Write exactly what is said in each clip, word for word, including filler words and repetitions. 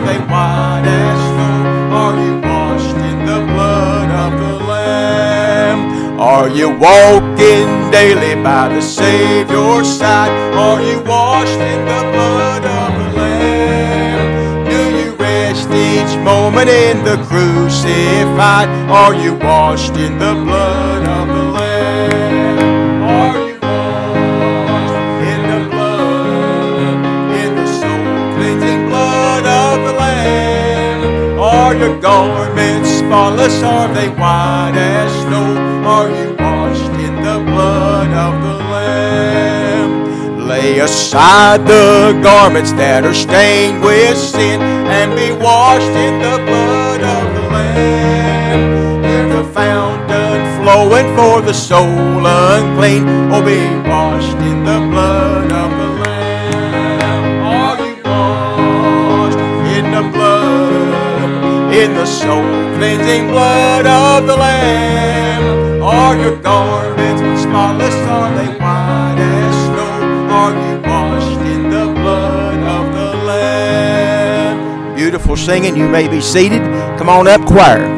they white as snow? Are you washed in the blood of the Lamb? Are you walking daily by the Savior's side? Are you washed in the blood of the Lamb? Do you rest each moment in the crucified? Are you washed in the blood of the Lamb? Are you washed in the blood, in the soul-cleansing blood of the Lamb? Are your garments spotless? Are they white as snow? Are you washed in the blood of the Lamb? Lay aside the garments that are stained with sin and be washed in the blood of the Lamb. Hear the fountain flowing for the soul unclean. Oh, be washed in the blood of the Lamb. Are you washed in the blood, in the soul-cleansing blood of the Lamb? Are your garments spotless? Are they white as snow? Are you washed in the blood of the Lamb? Beautiful singing. You may be seated. Come on up, choir.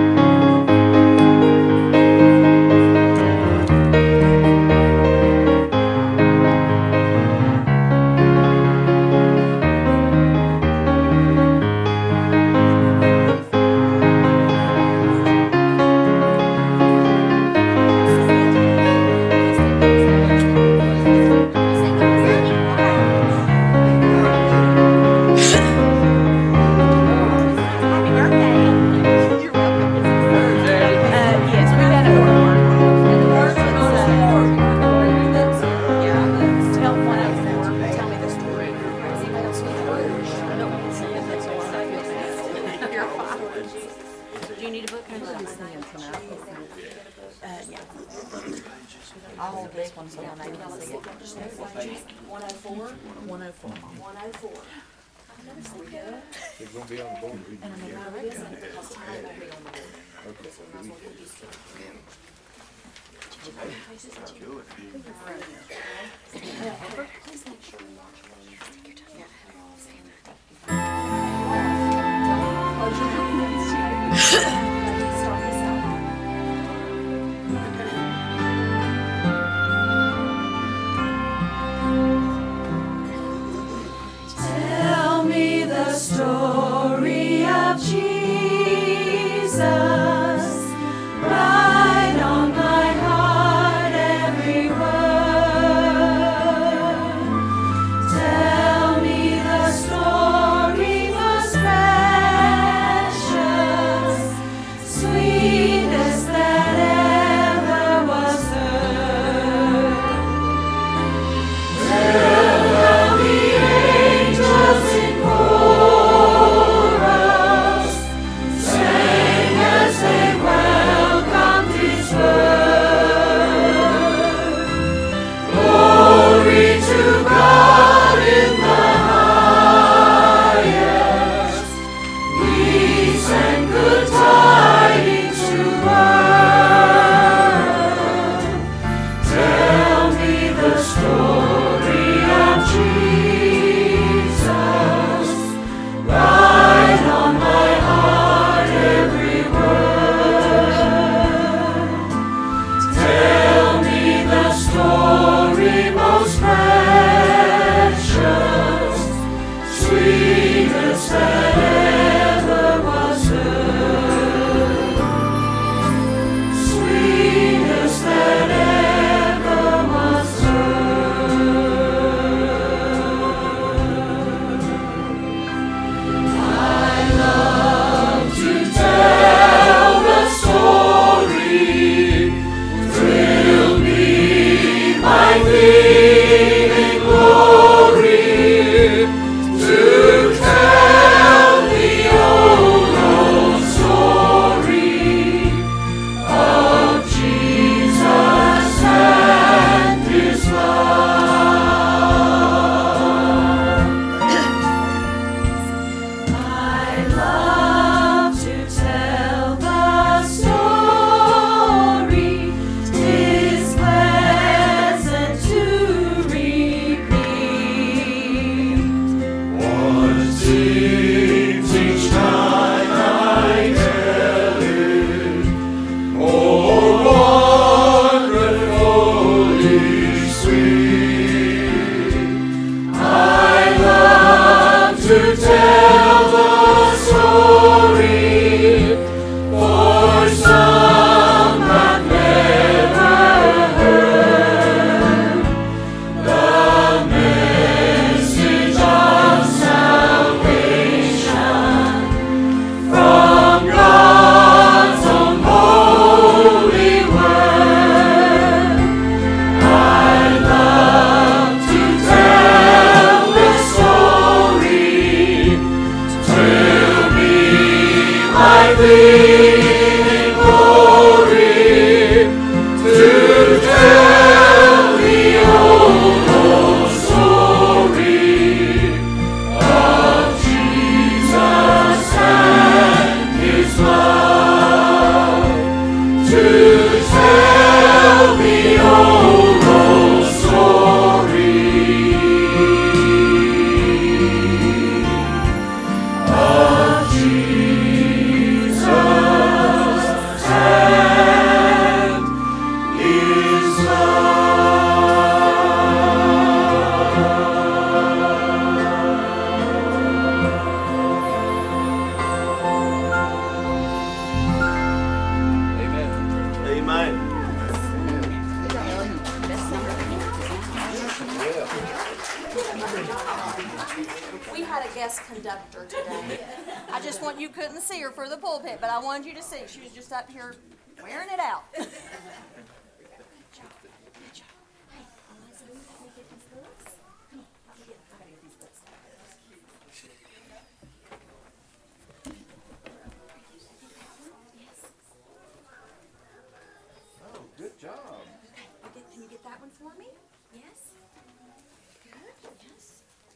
Tell me the story of Jesus. Write on my heart every word. Tell me the story most precious, sweetest that ever was heard. Tell how the angels in chorus sang as tell the story, for some have never heard the message of salvation from God's own holy word. I love to tell the story, to be my fleeting glory, to tell the old, old story of Jesus and His love, to tell the old, old story of Jesus and His love. Amen. We had a guest conductor today. I just want you couldn't see her for the pulpit, but I wanted you to see. She was just up here wearing it out. Oh, good job. Can you get that one for me? Yes. Good. Yes.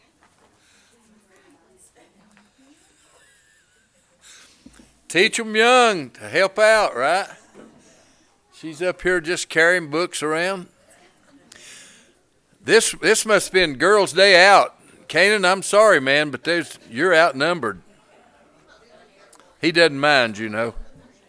Teach them young to help out, right? She's up here just carrying books around. This this must have been Girls' Day Out. Canaan, I'm sorry, man, but there's you're outnumbered. He doesn't mind, you know.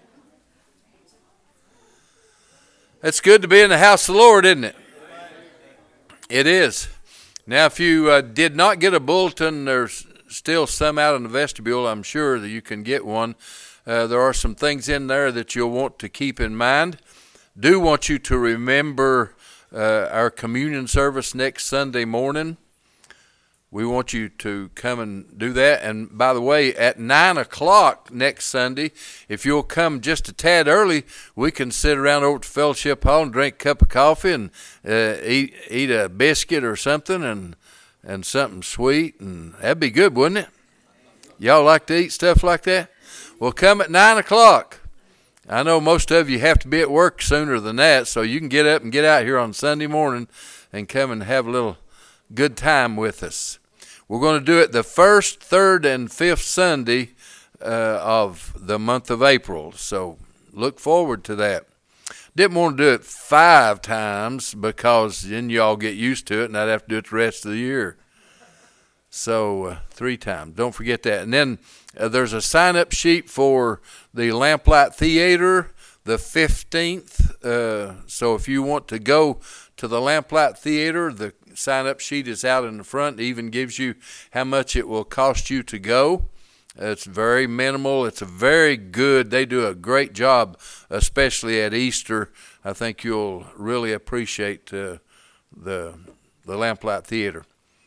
It's good to be in the house of the Lord, isn't it? It is. Now, if you uh, did not get a bulletin, there's still some out in the vestibule. I'm sure that you can get one. Uh, there are some things in there that you'll want to keep in mind. Do want you to remember uh, our communion service next Sunday morning. We want you to come and do that. And by the way, at nine o'clock next Sunday, if you'll come just a tad early, we can sit around over at the Fellowship Hall and drink a cup of coffee and uh, eat eat a biscuit or something and and something sweet. And that'd be good, wouldn't it? Y'all like to eat stuff like that? Well, come at nine o'clock. I know most of you have to be at work sooner than that, so you can get up and get out here on Sunday morning and come and have a little good time with us. We're going to do it the first, third, and fifth Sunday uh, of the month of April, so look forward to that. Didn't want to do it five times because then y'all get used to it and I'd have to do it the rest of the year. So uh, three times. Don't forget that. And then uh, there's a sign-up sheet for the Lamplight Theater the fifteenth. Uh, so if you want to go to the Lamplight Theater, the sign-up sheet is out in the front. It even gives you how much it will cost you to go. It's very minimal. It's a very good, they do a great job, especially at Easter. I think you'll really appreciate uh, the the Lamplight Theater.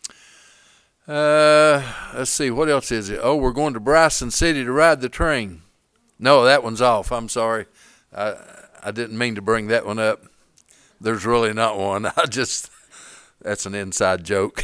Uh, let's see, what else is it? Oh, we're going to Bryson City to ride the train. No, that one's off. I'm sorry. I I didn't mean to bring that one up. There's really not one. I just, that's an inside joke.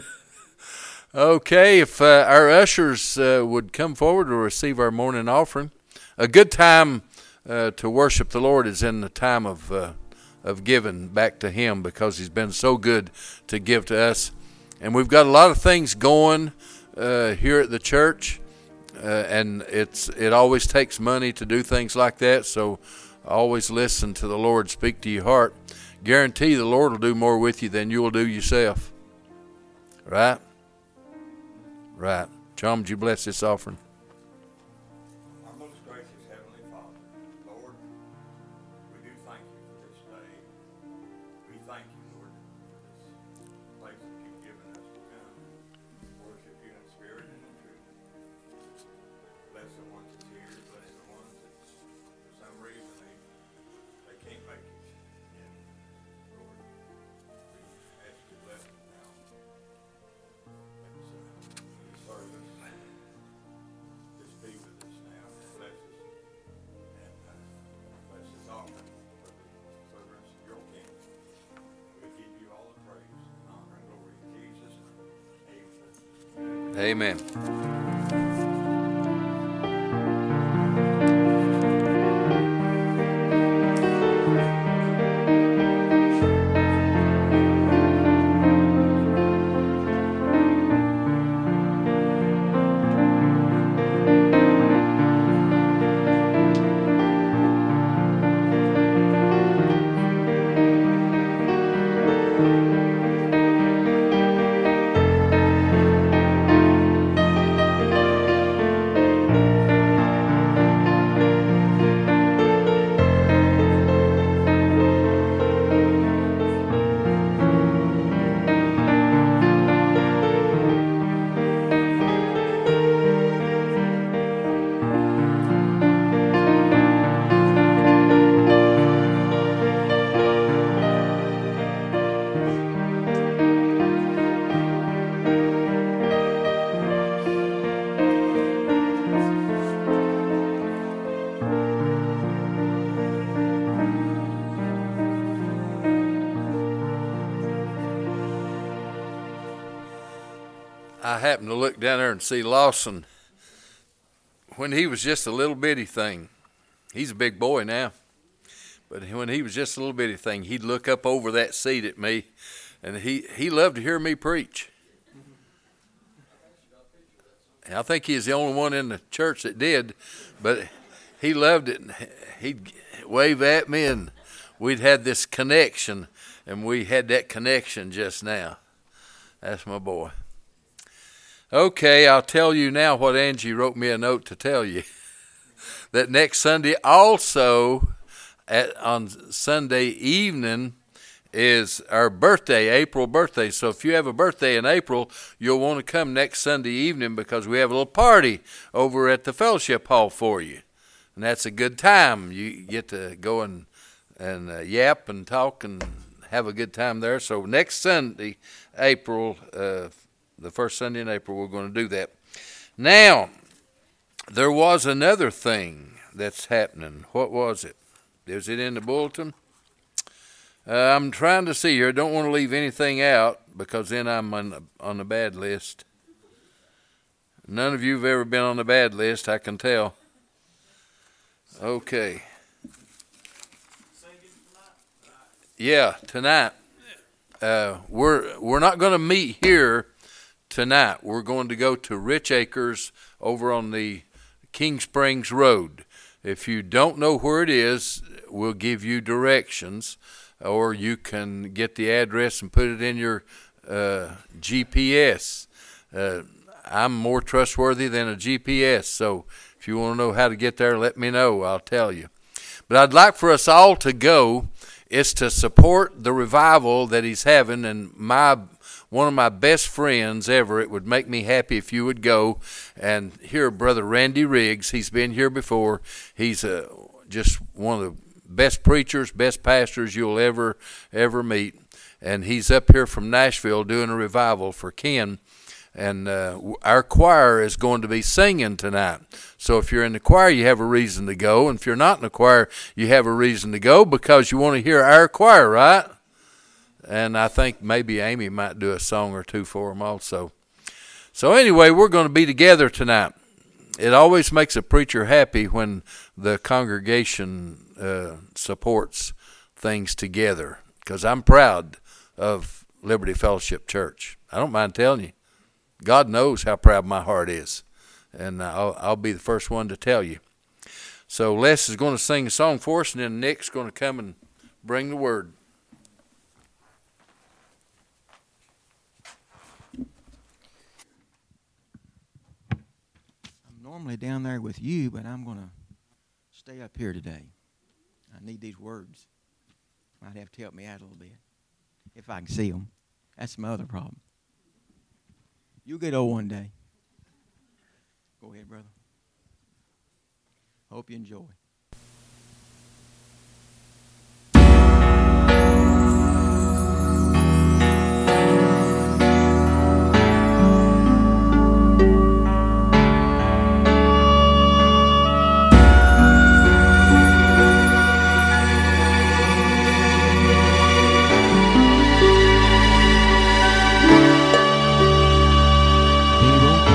Okay, if uh, our ushers uh, would come forward to receive our morning offering. A good time uh, to worship the Lord is in the time of uh, of giving back to Him, because He's been so good to give to us. And we've got a lot of things going uh, here at the church, uh, and it's it always takes money to do things like that, so always listen to the Lord speak to your heart. Guarantee the Lord will do more with you than you will do yourself. Right? Right. John, would you bless this offering? Our most gracious Heavenly Father, Lord, we do thank you for this day. We thank you, Lord, for this place that you've given us to come, worship you in spirit and in truth. Amen. I happened to look down there and see Lawson when he was just a little bitty thing. He's a big boy now. But when he was just a little bitty thing, he'd look up over that seat at me, and he, he loved to hear me preach. And I think he's the only one in the church that did, but he loved it. And he'd wave at me, and we'd had this connection, and we had that connection just now. That's my boy. Okay, I'll tell you now what Angie wrote me a note to tell you. That next Sunday also, at, on Sunday evening, is our birthday, April birthday. So if you have a birthday in April, you'll want to come next Sunday evening because we have a little party over at the fellowship hall for you. And that's a good time. You get to go and, and uh, yap and talk and have a good time there. So next Sunday, April uh the first Sunday in April, we're going to do that. Now, there was another thing that's happening. What was it? Is it in the bulletin? Uh, I'm trying to see here. I don't want to leave anything out because then I'm on the, on the bad list. None of you have ever been on the bad list, I can tell. Okay. Yeah, tonight. Uh, we're we're not going to meet here tonight. We're going to go to Rich Acres over on the King Springs Road. If you don't know where it is, we'll give you directions, or you can get the address and put it in your uh, G P S. Uh, I'm more trustworthy than a G P S, so if you want to know how to get there, let me know. I'll tell you. But I'd like for us all to go. It's to support the revival that he's having, and my one of my best friends ever. It would make me happy if you would go and hear Brother Randy Riggs. He's been here before. He's uh, just one of the best preachers, best pastors you'll ever, ever meet. And he's up here from Nashville doing a revival for Ken. And uh, our choir is going to be singing tonight. So if you're in the choir, you have a reason to go. And if you're not in the choir, you have a reason to go because you want to hear our choir, right? And I think maybe Amy might do a song or two for them also. So anyway, we're going to be together tonight. It always makes a preacher happy when the congregation uh, supports things together, because I'm proud of Liberty Fellowship Church. I don't mind telling you. God knows how proud my heart is, and I'll, I'll be the first one to tell you. So Les is going to sing a song for us, and then Nick's going to come and bring the word. Normally down there with you, but I'm going to stay up here today. I need these words. Might have to help me out a little bit, if I can see them. That's my other problem. You'll get old one day. Go ahead, brother. Hope you enjoy. He won't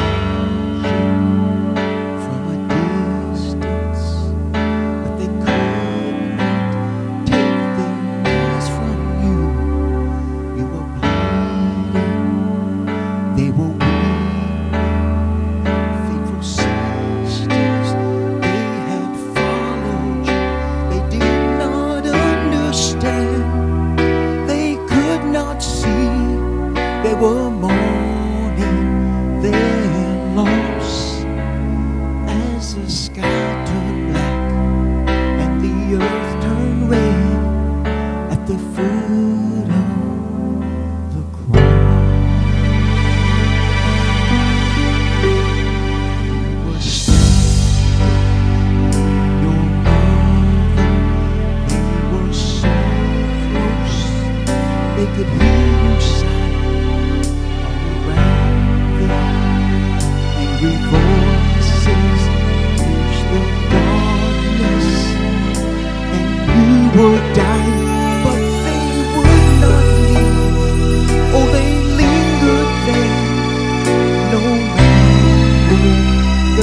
will die, but they would not leave. Oh, they lingered there, no matter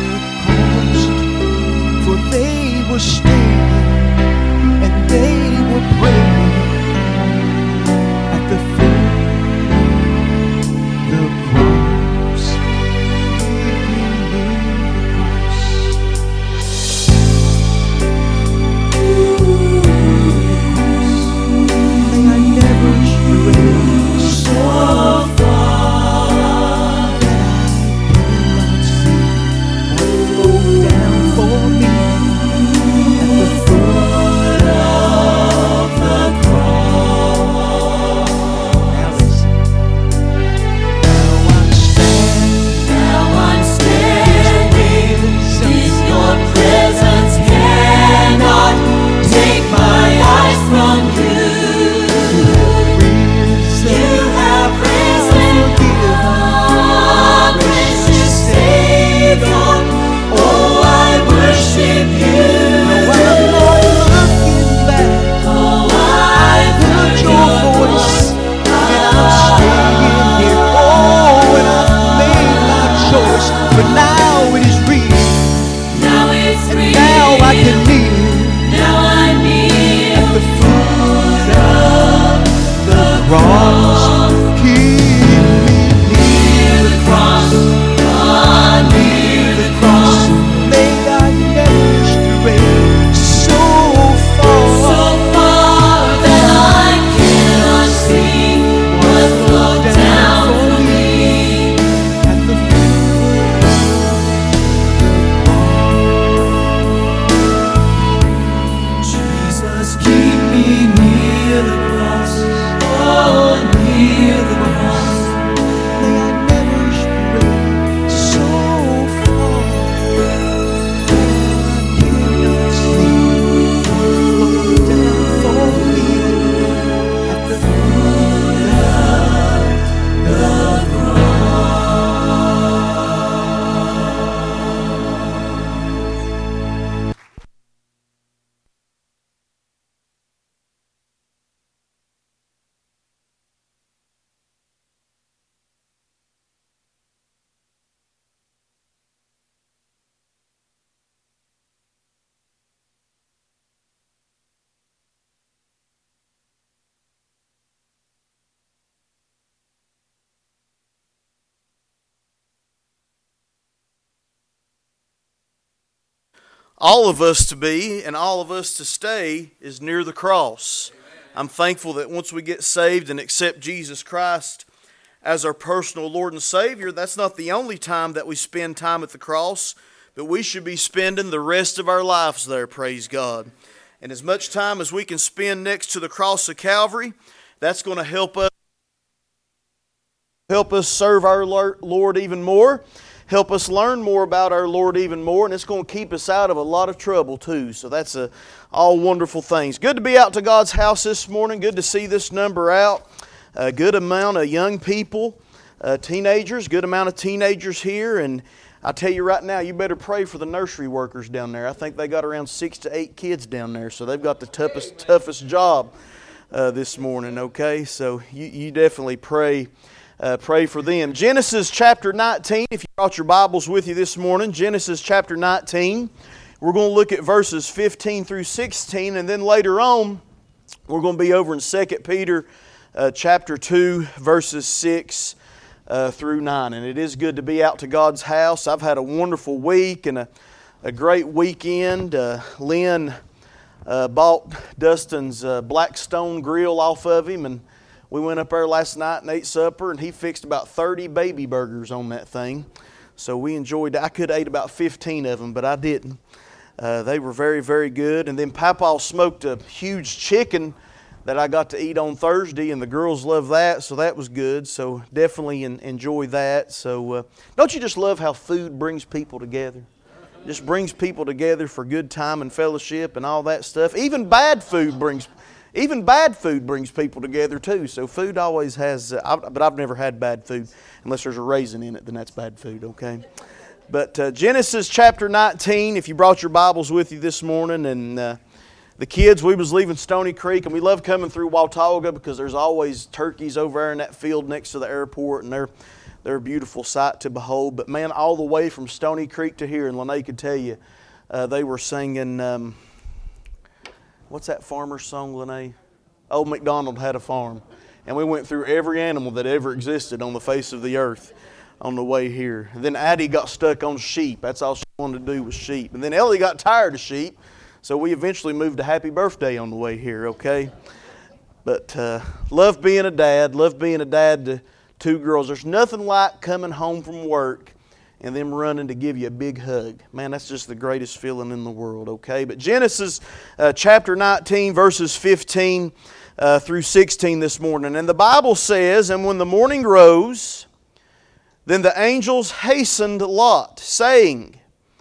the cost. For they were standing and they were praying at the foot of the cross. May I never stray so far that I cannot see what flowed down for me at the foot of the cross. Now listen. Now I'm standing. Now I'm standing in your presence, cannot take my eyes from you. You have risen, oh, precious Savior. Oh, I worship you. No, I'm not looking back. Oh, I've Heard heard your your voice, voice. and I'm staying here. Oh, and I've made my choice, but now it is real. Now it's And real. now I can kneel Now I kneel at the foot of the cross. Keep me near the cross. Ah, near the cross. May I never stray so far. So far that I cannot see what flowed down for me. At the foot Jesus, keep me near the cross. Oh, near the cross. may I never stray so far that I cannot see what flowed down for me at the foot of the all of us to be and all of us to stay is near the cross. I'm thankful that once we get saved and accept Jesus Christ as our personal Lord and Savior, that's not the only time that we spend time at the cross, but we should be spending the rest of our lives there, praise God. And as much time as we can spend next to the cross of Calvary, that's going to help us help us serve our Lord even more. Help us learn more about our Lord even more, and it's going to keep us out of a lot of trouble too. So that's a, all wonderful things. Good to be out to God's house this morning. Good to see this number out. A good amount of young people, uh, teenagers, good amount of teenagers here. And I tell you right now, you better pray for the nursery workers down there. I think they got around six to eight kids down there, so they've got the toughest, toughest job uh, this morning, okay? So you, you definitely pray Uh, pray for them. Genesis chapter nineteen, if you brought your Bibles with you this morning, Genesis chapter nineteen. We're going to look at verses fifteen through sixteen, and then later on, we're going to be over in Second Peter uh, chapter two, verses six uh, through nine. And it is good to be out to God's house. I've had a wonderful week and a, a great weekend. Uh, Lynn uh, bought Dustin's uh, Blackstone grill off of him, and we went up there last night and ate supper, and he fixed about thirty baby burgers on that thing. So we enjoyed that. I could have ate about fifteen of them, but I didn't. Uh, they were very, very good. And then Papa smoked a huge chicken that I got to eat on Thursday, and the girls love that, so that was good. So definitely en- enjoy that. So uh, don't you just love how food brings people together? Just brings people together for good time and fellowship and all that stuff. Even bad food brings Even bad food brings people together too. So food always has, uh, I, but I've never had bad food. Unless there's a raisin in it, then that's bad food, okay? But uh, Genesis chapter nineteen, if you brought your Bibles with you this morning, and uh, the kids, we was leaving Stony Creek, and we love coming through Watauga because there's always turkeys over there in that field next to the airport, and they're, they're a beautiful sight to behold. But man, all the way from Stony Creek to here, and Lene could tell you, uh, they were singing, um, what's that farmer's song, Lene? Old MacDonald Had a Farm. And we went through every animal that ever existed on the face of the earth on the way here. And then Addie got stuck on sheep. That's all she wanted to do was sheep. And then Ellie got tired of sheep. So we eventually moved to Happy Birthday on the way here, okay? But uh, love being a dad, love being a dad to two girls. There's nothing like coming home from work and them running to give you a big hug. Man, that's just the greatest feeling in the world, okay? But Genesis uh, chapter nineteen, verses fifteen uh, through sixteen this morning. And the Bible says, "And when the morning rose, then the angels hastened Lot, saying,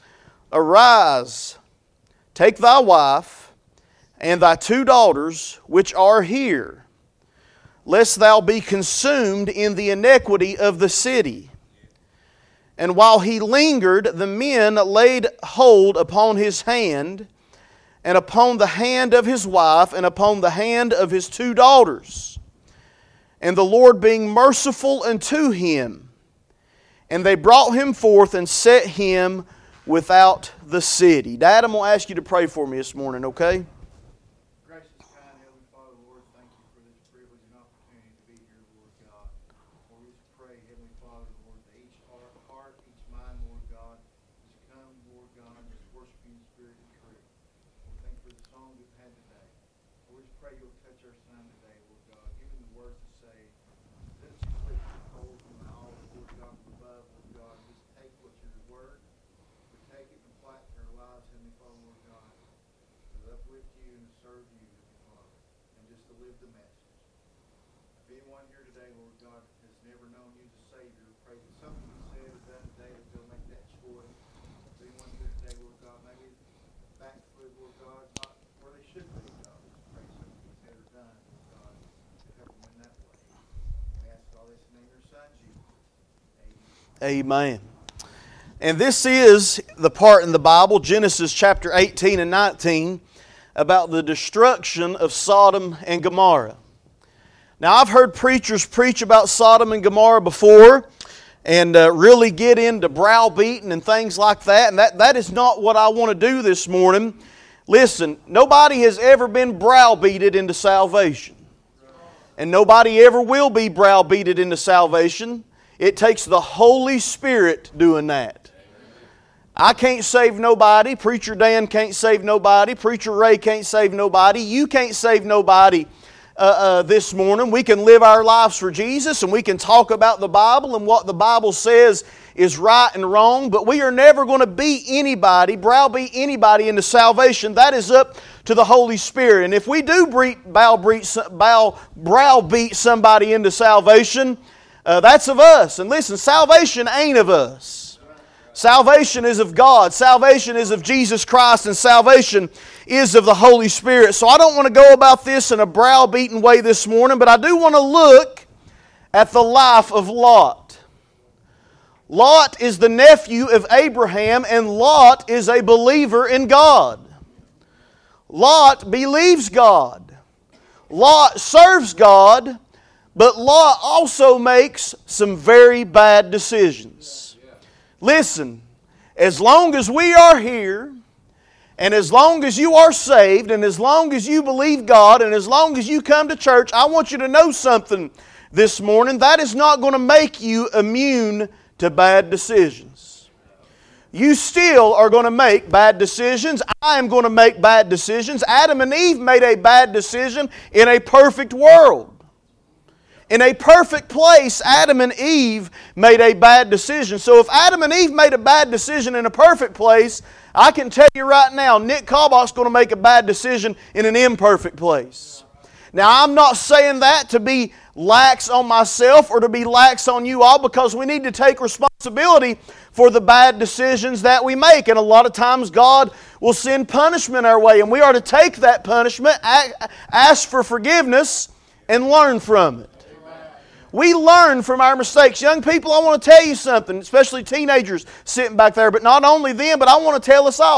Arise, take thy wife and thy two daughters which are here, lest thou be consumed in the iniquity of the city. And while he lingered, the men laid hold upon his hand, and upon the hand of his wife, and upon the hand of his two daughters. And the Lord being merciful unto him, and they brought him forth and set him without the city." Dad, I'm going to ask you to pray for me this morning, okay? Gracious, kind, Heavenly Father, Lord, thank you for this privilege and opportunity to be here, Lord God. Lord, we just pray, Heavenly Father, Lord, that each heart, heart, each mind, Lord God, just come, Lord God, and just worship you in spirit and truth. Lord, thank you for the song we've had today. Lord, we just pray you'll touch our son today, Lord God. Give him the words to say. Let us just lift the cold from the olive, Lord God, from above, Lord God. Just take what your word, take it and apply it to our lives, Heavenly Father, Lord God, to uplift you and to serve you, Heavenly Father, and just to live the message. If anyone here today, Lord God, has never known you as a Savior, pray that something you said or done today that they'll make that choice. If anyone here today, Lord God, maybe backslid, Lord God, not where they should be, God, just pray something you said or done, Lord God, to help them in that way. We ask all this in the name of your Son, Jesus. Amen. Amen. And this is the part in the Bible, Genesis chapter eighteen and nineteen, about the destruction of Sodom and Gomorrah. Now, I've heard preachers preach about Sodom and Gomorrah before and uh, really get into browbeating and things like that. And that, that is not what I want to do this morning. Listen, nobody has ever been browbeated into salvation. And nobody ever will be browbeated into salvation. It takes the Holy Spirit doing that. I can't save nobody. Preacher Dan can't save nobody. Preacher Ray can't save nobody. You can't save nobody uh, uh, this morning. We can live our lives for Jesus, and we can talk about the Bible and what the Bible says is right and wrong, but we are never going to beat anybody, browbeat anybody into salvation. That is up to the Holy Spirit. And if we do browbeat somebody into salvation, uh, that's of us. And listen, salvation ain't of us. Salvation is of God. Salvation is of Jesus Christ, and salvation is of the Holy Spirit. So I don't want to go about this in a browbeaten way this morning, but I do want to look at the life of Lot. Lot is the nephew of Abraham, and Lot is a believer in God. Lot believes God. Lot serves God, but Lot also makes some very bad decisions. Listen, as long as we are here, and as long as you are saved, and as long as you believe God, and as long as you come to church, I want you to know something this morning. That is not going to make you immune to bad decisions. You still are going to make bad decisions. I am going to make bad decisions. Adam and Eve made a bad decision in a perfect world. In a perfect place, Adam and Eve made a bad decision. So if Adam and Eve made a bad decision in a perfect place, I can tell you right now, Nick Cobach's going to make a bad decision in an imperfect place. Now, I'm not saying that to be lax on myself or to be lax on you all, because we need to take responsibility for the bad decisions that we make. And a lot of times God will send punishment our way, and we are to take that punishment, ask for forgiveness, and learn from it. We learn from our mistakes. Young people, I want to tell you something, especially teenagers sitting back there, but not only them, but I want to tell us all.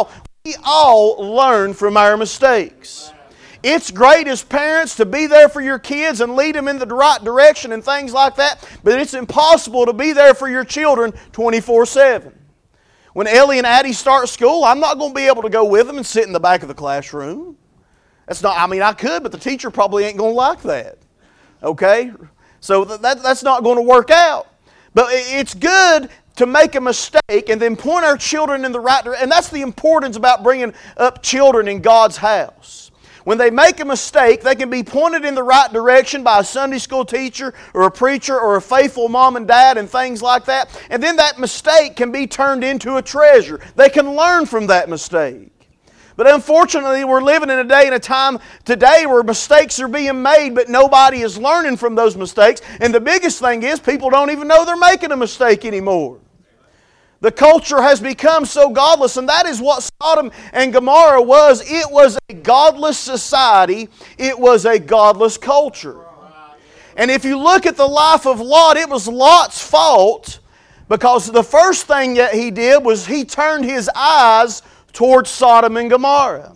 We all learn from our mistakes. It's great as parents to be there for your kids and lead them in the right direction and things like that, but it's impossible to be there for your children twenty-four seven. When Ellie and Addie start school, I'm not going to be able to go with them and sit in the back of the classroom. That's not, I mean, I could, but the teacher probably ain't going to like that. Okay? So that, that's not going to work out. But it's good to make a mistake and then point our children in the right direction. And that's the importance about bringing up children in God's house. When they make a mistake, they can be pointed in the right direction by a Sunday school teacher or a preacher or a faithful mom and dad and things like that. And then that mistake can be turned into a treasure. They can learn from that mistake. But unfortunately, we're living in a day and a time today where mistakes are being made, but nobody is learning from those mistakes. And the biggest thing is people don't even know they're making a mistake anymore. The culture has become so godless, and that is what Sodom and Gomorrah was. It was a godless society. It was a godless culture. And if you look at the life of Lot, it was Lot's fault because the first thing that he did was he turned his eyes towards Sodom and Gomorrah.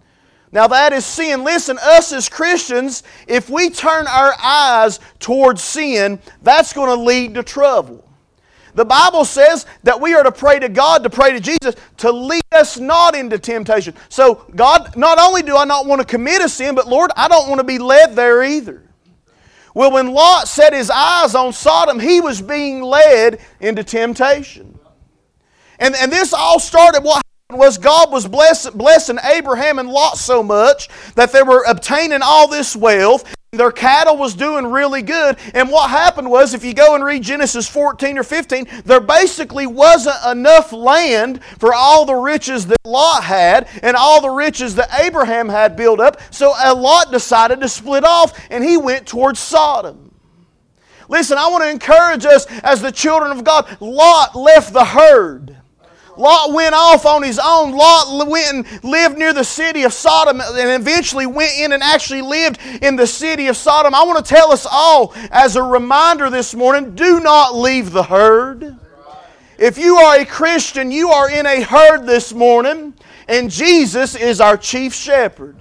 Now that is sin. Listen, us as Christians, if we turn our eyes towards sin, that's going to lead to trouble. The Bible says that we are to pray to God, to pray to Jesus, to lead us not into temptation. So, God, not only do I not want to commit a sin, but Lord, I don't want to be led there either. Well, when Lot set his eyes on Sodom, he was being led into temptation. And, and this all started, what happened was God was bless, blessing Abraham and Lot so much that they were obtaining all this wealth. Their cattle was doing really good. And what happened was, if you go and read Genesis fourteen or fifteen, there basically wasn't enough land for all the riches that Lot had and all the riches that Abraham had built up. So Lot decided to split off and he went towards Sodom. Listen, I want to encourage us as the children of God. Lot left the herd. Lot went off on his own. Lot went and lived near the city of Sodom and eventually went in and actually lived in the city of Sodom. I want to tell us all as a reminder this morning, do not leave the herd. If you are a Christian, you are in a herd this morning, and Jesus is our chief shepherd.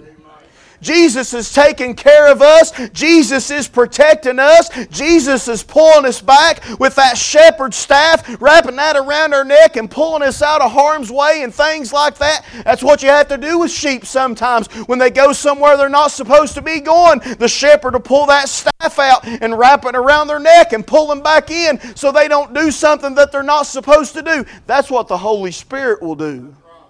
Jesus is taking care of us. Jesus is protecting us. Jesus is pulling us back with that shepherd's staff, wrapping that around our neck and pulling us out of harm's way and things like that. That's what you have to do with sheep sometimes. When they go somewhere they're not supposed to be going, the shepherd will pull that staff out and wrap it around their neck and pull them back in so they don't do something that they're not supposed to do. That's what the Holy Spirit will do,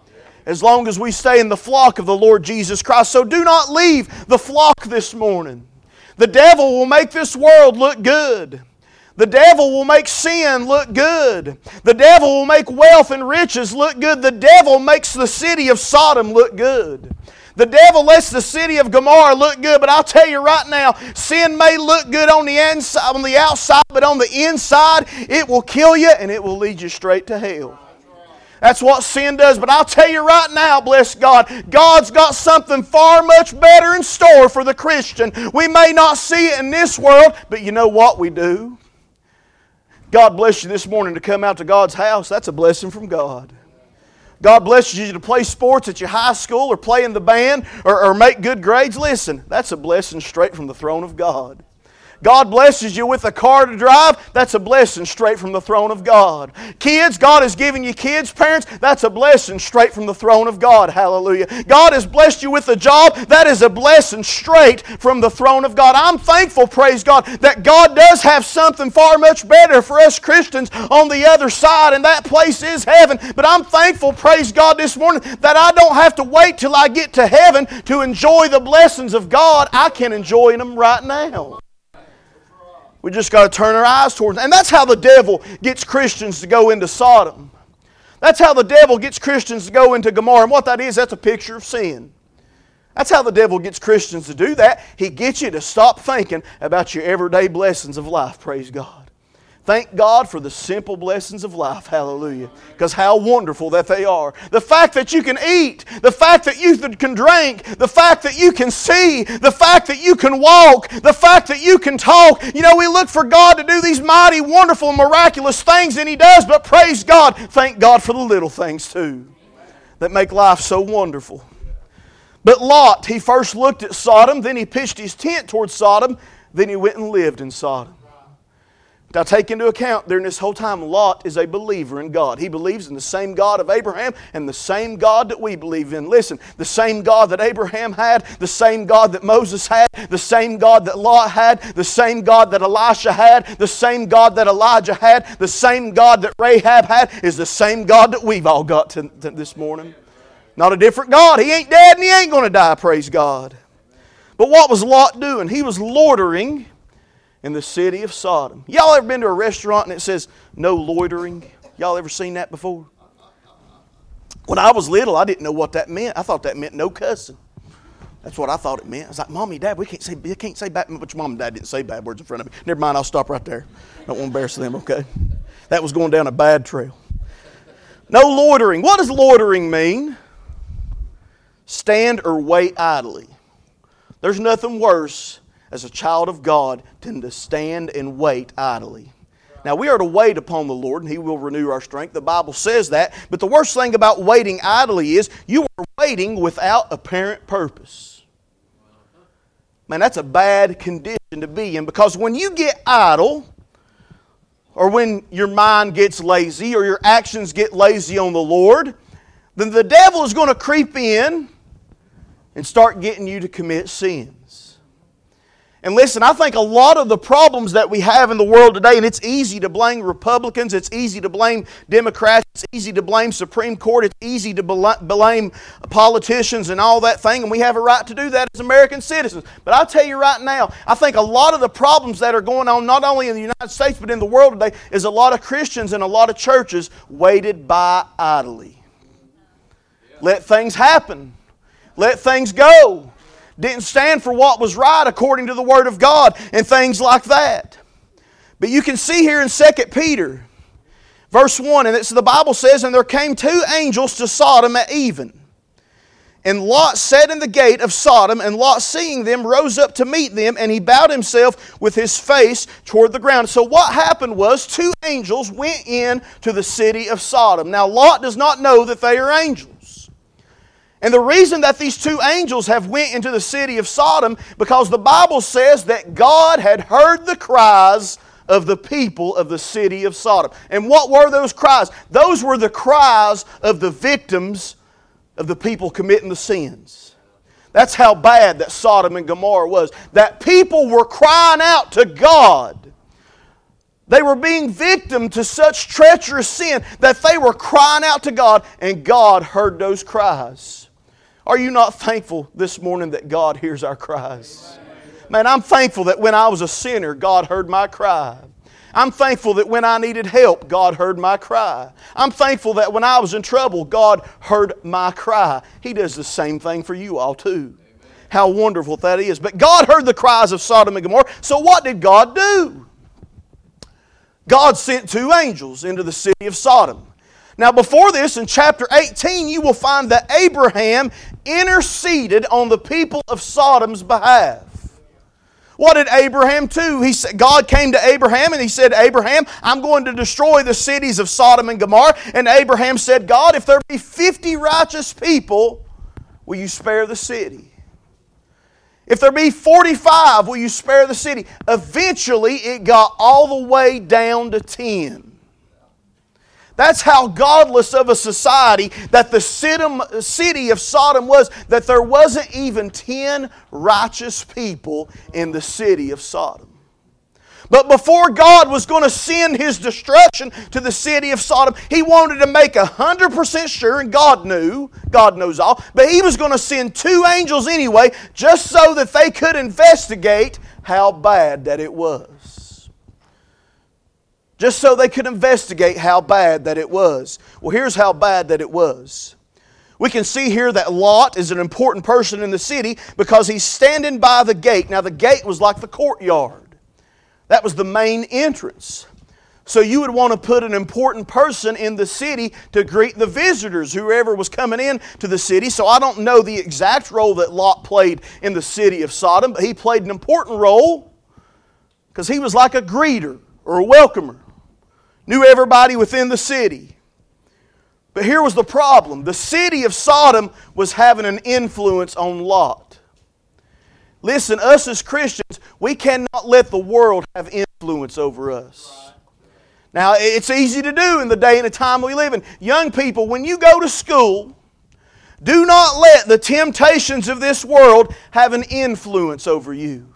as long as we stay in the flock of the Lord Jesus Christ. So do not leave the flock this morning. The devil will make this world look good. The devil will make sin look good. The devil will make wealth and riches look good. The devil makes the city of Sodom look good. The devil lets the city of Gomorrah look good, but I'll tell you right now, sin may look good on the inside, on the outside, but on the inside, it will kill you and it will lead you straight to hell. That's what sin does. But I'll tell you right now, bless God, God's got something far much better in store for the Christian. We may not see it in this world, but you know what we do? God bless you this morning to come out to God's house. That's a blessing from God. God blesses you to play sports at your high school or play in the band or, or make good grades. Listen, that's a blessing straight from the throne of God. God blesses you with a car to drive, that's a blessing straight from the throne of God. Kids, God has given you kids, parents, that's a blessing straight from the throne of God. Hallelujah. God has blessed you with a job, that is a blessing straight from the throne of God. I'm thankful, praise God, that God does have something far much better for us Christians on the other side, and that place is heaven. But I'm thankful, praise God, this morning that I don't have to wait till I get to heaven to enjoy the blessings of God. I can enjoy them right now. We just got to turn our eyes towards it. And that's how the devil gets Christians to go into Sodom. That's how the devil gets Christians to go into Gomorrah. And what that is, that's a picture of sin. That's how the devil gets Christians to do that. He gets you to stop thinking about your everyday blessings of life, praise God. Thank God for the simple blessings of life. Hallelujah. Because how wonderful that they are. The fact that you can eat. The fact that you can drink. The fact that you can see. The fact that you can walk. The fact that you can talk. You know, we look for God to do these mighty, wonderful, miraculous things, and He does. But praise God. Thank God for the little things too. that make life so wonderful. But Lot, he first looked at Sodom, then he pitched his tent towards Sodom, then he went and lived in Sodom. Now take into account during this whole time, Lot is a believer in God. He believes in the same God of Abraham and the same God that we believe in. Listen, the same God that Abraham had, the same God that Moses had, the same God that Lot had, the same God that Elisha had, the same God that Elijah had, the same God that Rahab had is the same God that we've all got to, to this morning. Not a different God. He ain't dead and he ain't going to die, praise God. But what was Lot doing? He was loitering in the city of Sodom. Y'all ever been to a restaurant and it says, no loitering? Y'all ever seen that before? When I was little, I didn't know what that meant. I thought that meant no cussing. That's what I thought it meant. I was like, Mommy, Dad, we can't say, we can't say bad, but your mom and dad didn't say bad words in front of me. Never mind, I'll stop right there. Don't want to embarrass them, okay? That was going down a bad trail. No loitering. What does loitering mean? Stand or wait idly. There's nothing worse as a child of God than to stand and wait idly. Now we are to wait upon the Lord and He will renew our strength. The Bible says that. But the worst thing about waiting idly is you are waiting without apparent purpose. Man, that's a bad condition to be in, because when you get idle, or when your mind gets lazy, or your actions get lazy on the Lord, then the devil is going to creep in and start getting you to commit sins. And listen, I think a lot of the problems that we have in the world today, and it's easy to blame Republicans, it's easy to blame Democrats, it's easy to blame Supreme Court, it's easy to blame politicians and all that thing, and we have a right to do that as American citizens. But I'll tell you right now, I think a lot of the problems that are going on, not only in the United States, but in the world today, is a lot of Christians and a lot of churches waited by idly. Let things happen. Let things go. Didn't stand for what was right according to the Word of God and things like that. But you can see here in Second Peter, verse one, and it's, the Bible says, and there came two angels to Sodom at even. And Lot sat in the gate of Sodom, and Lot, seeing them, rose up to meet them, and he bowed himself with his face toward the ground. So what happened was two angels went in to the city of Sodom. Now Lot does not know that they are angels. And the reason that these two angels have went into the city of Sodom, because the Bible says that God had heard the cries of the people of the city of Sodom. And what were those cries? Those were the cries of the victims of the people committing the sins. That's how bad that Sodom and Gomorrah was. That people were crying out to God. They were being victim to such treacherous sin that they were crying out to God, and God heard those cries. Are you not thankful this morning that God hears our cries? Man, I'm thankful that when I was a sinner, God heard my cry. I'm thankful that when I needed help, God heard my cry. I'm thankful that when I was in trouble, God heard my cry. He does the same thing for you all too. How wonderful that is. But God heard the cries of Sodom and Gomorrah. So what did God do? God sent two angels into the city of Sodom. Now before this, in chapter eighteen, you will find that Abraham interceded on the people of Sodom's behalf. What did Abraham do? He said, God came to Abraham and He said, Abraham, I'm going to destroy the cities of Sodom and Gomorrah. And Abraham said, God, if there be fifty righteous people, will you spare the city? If there be forty-five, will you spare the city? Eventually, it got all the way down to ten. That's how godless of a society that the city of Sodom was, that there wasn't even ten righteous people in the city of Sodom. But before God was going to send His destruction to the city of Sodom, He wanted to make one hundred percent sure, and God knew, God knows all, but He was going to send two angels anyway, just so that they could investigate how bad that it was. Just so they could investigate how bad that it was. Well, here's how bad that it was. We can see here that Lot is an important person in the city because he's standing by the gate. Now the gate was like the courtyard. That was the main entrance. So you would want to put an important person in the city to greet the visitors, whoever was coming in to the city. So I don't know the exact role that Lot played in the city of Sodom, but he played an important role because he was like a greeter or a welcomer. Knew everybody within the city. But here was the problem. The city of Sodom was having an influence on Lot. Listen, us as Christians, we cannot let the world have influence over us. Now, it's easy to do in the day and the time we live in. Young people, when you go to school, do not let the temptations of this world have an influence over you.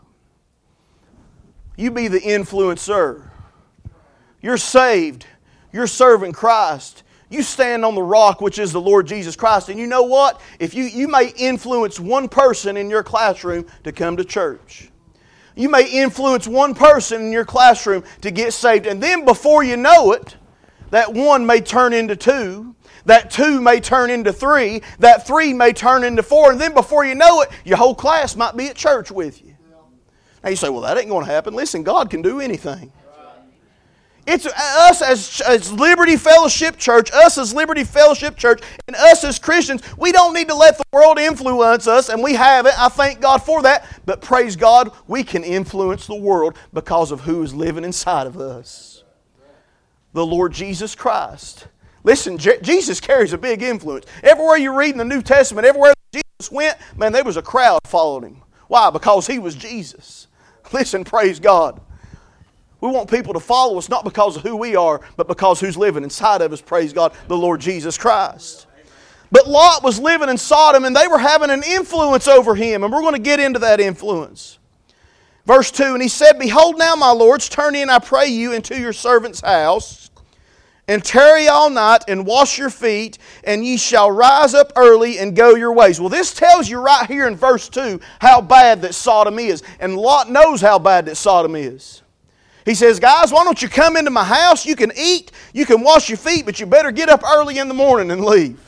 You be the influencer. You're saved. You're serving Christ. You stand on the rock, which is the Lord Jesus Christ. And you know what? If you, you may influence one person in your classroom to come to church. You may influence one person in your classroom to get saved. And then before you know it, that one may turn into two. That two may turn into three. That three may turn into four. And then before you know it, your whole class might be at church with you. Now you say, well, that ain't going to happen. Listen, God can do anything. It's us as, as Liberty Fellowship Church, us as Liberty Fellowship Church, and us as Christians, we don't need to let the world influence us, and we have it. I thank God for that. But praise God, we can influence the world because of who is living inside of us. The Lord Jesus Christ. Listen, Je- Jesus carries a big influence. Everywhere you read in the New Testament, everywhere Jesus went, man, there was a crowd following Him. Why? Because He was Jesus. Listen, praise God. We want people to follow us not because of who we are, but because who's living inside of us, praise God, the Lord Jesus Christ. But Lot was living in Sodom and they were having an influence over him, and we're going to get into that influence. Verse two, and he said, Behold now, my lords, turn in, I pray you, into your servant's house, and tarry all night, and wash your feet, and ye shall rise up early and go your ways. Well, this tells you right here in verse two how bad that Sodom is. And Lot knows how bad that Sodom is. He says, guys, why don't you come into my house? You can eat, you can wash your feet, but you better get up early in the morning and leave.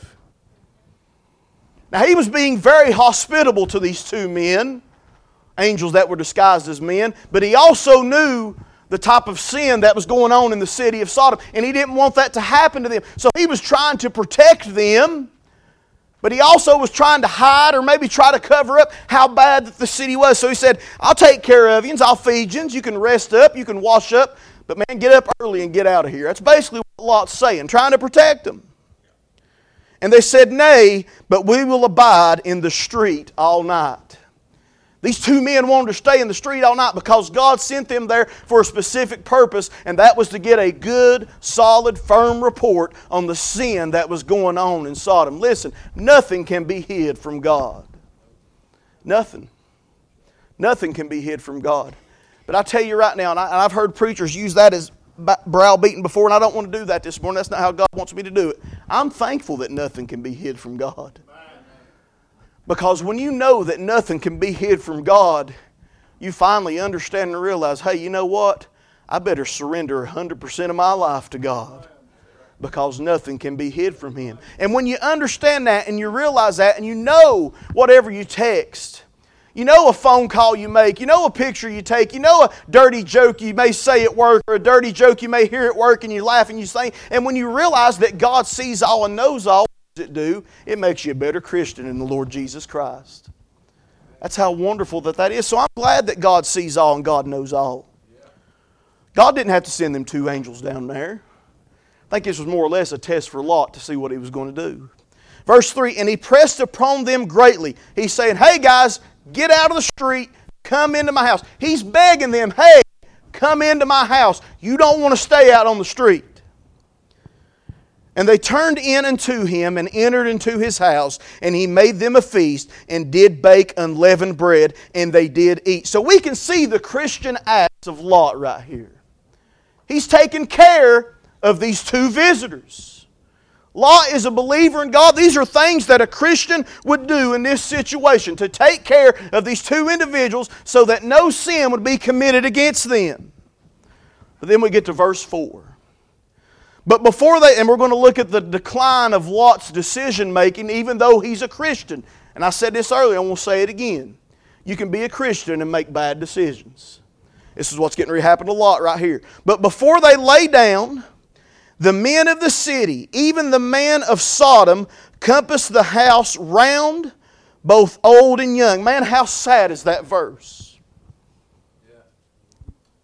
Now, he was being very hospitable to these two men, angels that were disguised as men, but he also knew the type of sin that was going on in the city of Sodom, and he didn't want that to happen to them. So he was trying to protect them, but he also was trying to hide or maybe try to cover up how bad that the city was. So he said, I'll take care of you, I'll feed you, you can rest up, you can wash up, but man, get up early and get out of here. That's basically what Lot's saying, trying to protect them. And they said, Nay, but we will abide in the street all night. These two men wanted to stay in the street all night because God sent them there for a specific purpose, and that was to get a good, solid, firm report on the sin that was going on in Sodom. Listen, nothing can be hid from God. Nothing. Nothing can be hid from God. But I tell you right now, and, I, and I've heard preachers use that as browbeating before, and I don't want to do that this morning. That's not how God wants me to do it. I'm thankful that nothing can be hid from God. Because when you know that nothing can be hid from God, you finally understand and realize, hey, you know what? I better surrender one hundred percent of my life to God. Because nothing can be hid from Him. And when you understand that and you realize that and you know whatever you text, you know a phone call you make, you know a picture you take, you know a dirty joke you may say at work or a dirty joke you may hear at work and you laugh and you say, and when you realize that God sees all and knows all, it do, it makes you a better Christian in the Lord Jesus Christ. That's how wonderful that that is. So I'm glad that God sees all and God knows all. God didn't have to send them two angels down there. I think this was more or less a test for Lot to see what he was going to do. Verse three, and he pressed upon them greatly. He's saying, hey guys, get out of the street, come into my house. He's begging them, hey, come into my house. You don't want to stay out on the street. And they turned in unto him and entered into his house, and he made them a feast and did bake unleavened bread, and they did eat. So we can see the Christian acts of Lot right here. He's taken care of these two visitors. Lot is a believer in God. These are things that a Christian would do in this situation, to take care of these two individuals so that no sin would be committed against them. But then we get to verse four. But before they, and we're going to look at the decline of Lot's decision making, even though he's a Christian. And I said this earlier, I won't say it again. You can be a Christian and make bad decisions. This is what's getting ready to happen to Lot right here. But before they lay down, the men of the city, even the man of Sodom, compassed the house round, both old and young. Man, how sad is that verse?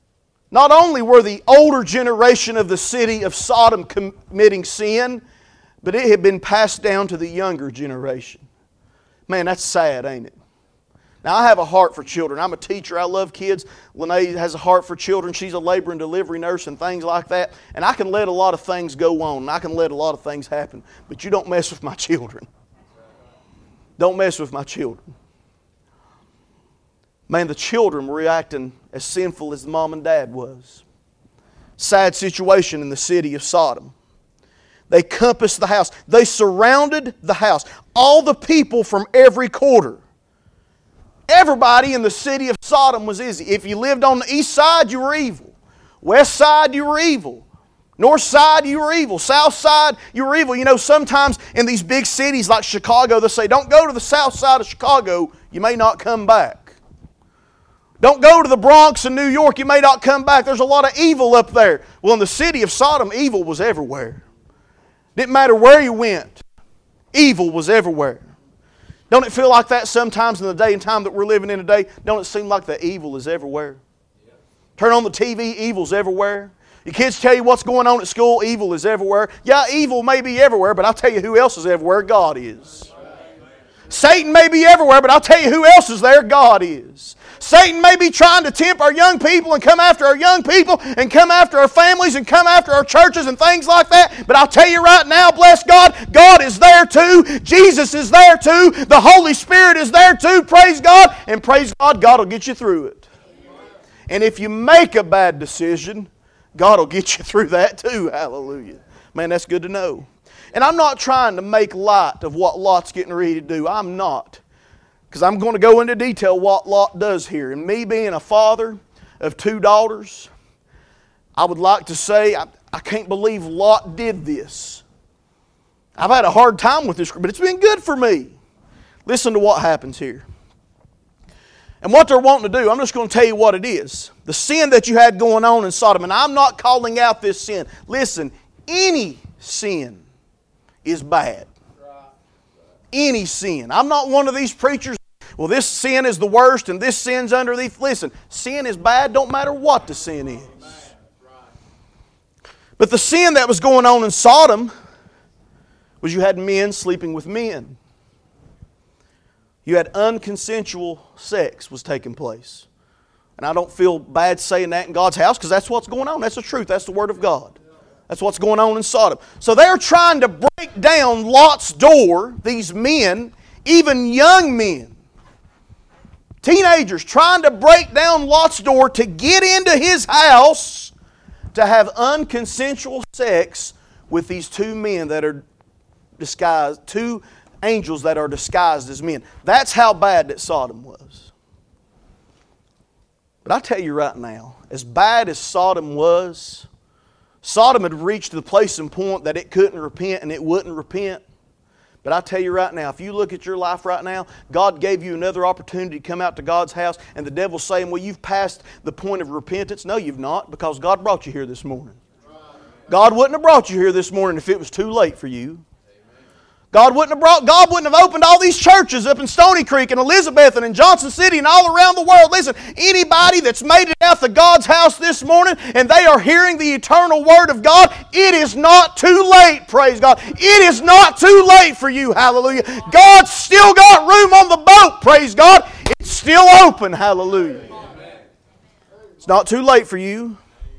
Not only were the older generation of the city of Sodom committing sin, but it had been passed down to the younger generation. Man, that's sad, ain't it? Now, I have a heart for children. I'm a teacher. I love kids. Lene has a heart for children. She's a labor and delivery nurse and things like that. And I can let a lot of things go on. And I can let a lot of things happen. But you don't mess with my children. Don't mess with my children. Man, the children were reacting as sinful as the mom and dad was. Sad situation in the city of Sodom. They compassed the house. They surrounded the house. All the people from every quarter. Everybody in the city of Sodom was easy. If you lived on the east side, you were evil. West side, you were evil. North side, you were evil. South side, you were evil. You know, sometimes in these big cities like Chicago, they say, don't go to the south side of Chicago, you may not come back. Don't go to the Bronx in New York, you may not come back. There's a lot of evil up there. Well, in the city of Sodom, evil was everywhere. Didn't matter where you went, evil was everywhere. Don't it feel like that sometimes in the day and time that we're living in today? Don't it seem like the evil is everywhere? Turn on the T V, evil's everywhere. Your kids tell you what's going on at school, evil is everywhere. Yeah, evil may be everywhere, but I'll tell you who else is everywhere, God is. Satan may be everywhere, but I'll tell you who else is there, God is. Satan may be trying to tempt our young people and come after our young people and come after our families and come after our churches and things like that. But I'll tell you right now, bless God, God is there too. Jesus is there too. The Holy Spirit is there too. Praise God. And praise God, God will get you through it. And if you make a bad decision, God will get you through that too. Hallelujah. Man, that's good to know. And I'm not trying to make light of what Lot's getting ready to do. I'm not. Because I'm going to go into detail what Lot does here. And me being a father of two daughters, I would like to say I, I can't believe Lot did this. I've had a hard time with this, but it's been good for me. Listen to what happens here. And what they're wanting to do, I'm just going to tell you what it is. The sin that you had going on in Sodom, and I'm not calling out this sin. Listen, any sin is bad. Any sin. I'm not one of these preachers, well, this sin is the worst and this sin's underneath. Listen, sin is bad, don't matter what the sin is. But the sin that was going on in Sodom was you had men sleeping with men. You had unconsensual sex was taking place. And I don't feel bad saying that in God's house because that's what's going on. That's the truth. That's the Word of God. That's what's going on in Sodom. So they're trying to break down Lot's door, these men, even young men, teenagers, trying to break down Lot's door to get into his house to have unconsensual sex with these two men that are disguised, two angels that are disguised as men. That's how bad that Sodom was. But I tell you right now, as bad as Sodom was, Sodom had reached the place and point that it couldn't repent and it wouldn't repent. But I tell you right now, if you look at your life right now, God gave you another opportunity to come out to God's house, and the devil's saying, well, you've passed the point of repentance. No, you've not, because God brought you here this morning. God wouldn't have brought you here this morning if it was too late for you. God wouldn't have brought, God wouldn't have opened all these churches up in Stony Creek and Elizabeth and in Johnson City and all around the world. Listen, anybody that's made it out to God's house this morning and they are hearing the eternal Word of God, it is not too late, praise God. It is not too late for you, hallelujah. God's still got room on the boat, praise God. It's still open, hallelujah. It's not too late for you.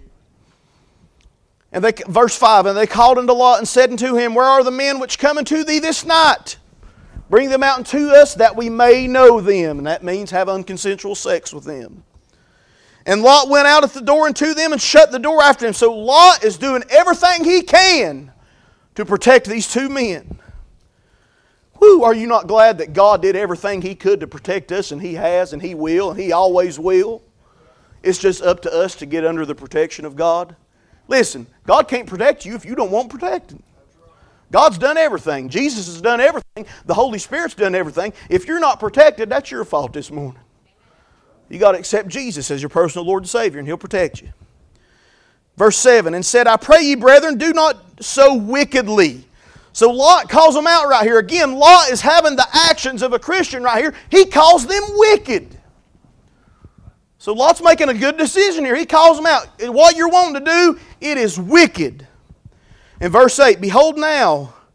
And they, verse five, and they called unto Lot and said unto him, where are the men which come unto thee this night? Bring them out unto us that we may know them. And that means have unconsensual sex with them. And Lot went out at the door unto them and shut the door after him. So Lot is doing everything he can to protect these two men. Whew, are you not glad that God did everything He could to protect us, and He has, and He will, and He always will? It's just up to us to get under the protection of God. Listen, God can't protect you if you don't want protecting. God's done everything. Jesus has done everything. The Holy Spirit's done everything. If you're not protected, that's your fault this morning. You got to accept Jesus as your personal Lord and Savior, and He'll protect you. Verse seven, and said, I pray ye, brethren, do not so wickedly. So Lot calls them out right here. Again, Lot is having the actions of a Christian right here. He calls them wicked. So Lot's making a good decision here. He calls them out. What you're wanting to do, it is wicked. In verse eight, behold now,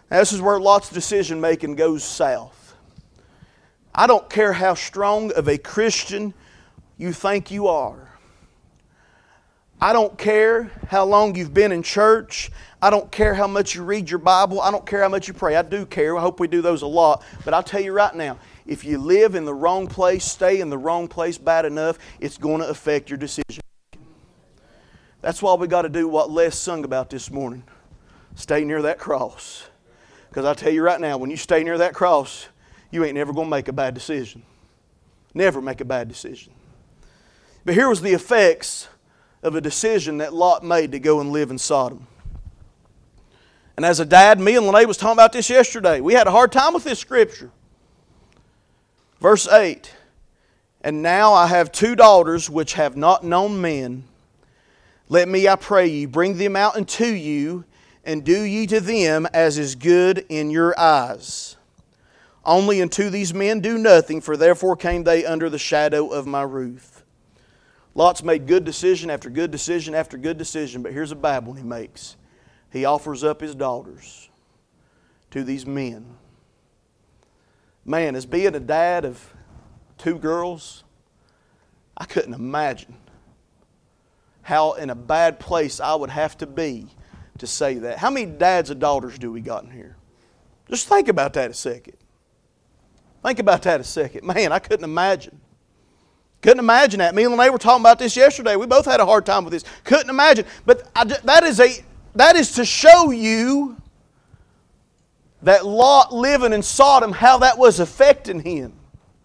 Now, this is where lots of decision making goes south. I don't care how strong of a Christian you think you are. I don't care how long you've been in church. I don't care how much you read your Bible. I don't care how much you pray. I do care. I hope we do those a lot. But I'll tell you right now, if you live in the wrong place, stay in the wrong place bad enough, it's going to affect your decision. That's why we got to do what Les sung about this morning. Stay near that cross. Because I tell you right now, when you stay near that cross, you ain't never going to make a bad decision. Never make a bad decision. But here was the effects of a decision that Lot made to go and live in Sodom. And as a dad, me and Lene was talking about this yesterday. We had a hard time with this scripture. Verse eight. And now I have two daughters which have not known men. Let me, I pray you, bring them out unto you, and do ye to them as is good in your eyes. Only unto these men do nothing, for therefore came they under the shadow of my roof. Lot's made good decision after good decision after good decision, but here's a bad one he makes. He offers up his daughters to these men. Man, as being a dad of two girls, I couldn't imagine how in a bad place I would have to be to say that. How many dads of daughters do we got in here? Just think about that a second. Think about that a second. Man, I couldn't imagine. Couldn't imagine that. Me and Lene were talking about this yesterday. We both had a hard time with this. Couldn't imagine. But I, that is a that is to show you that Lot living in Sodom, how that was affecting him.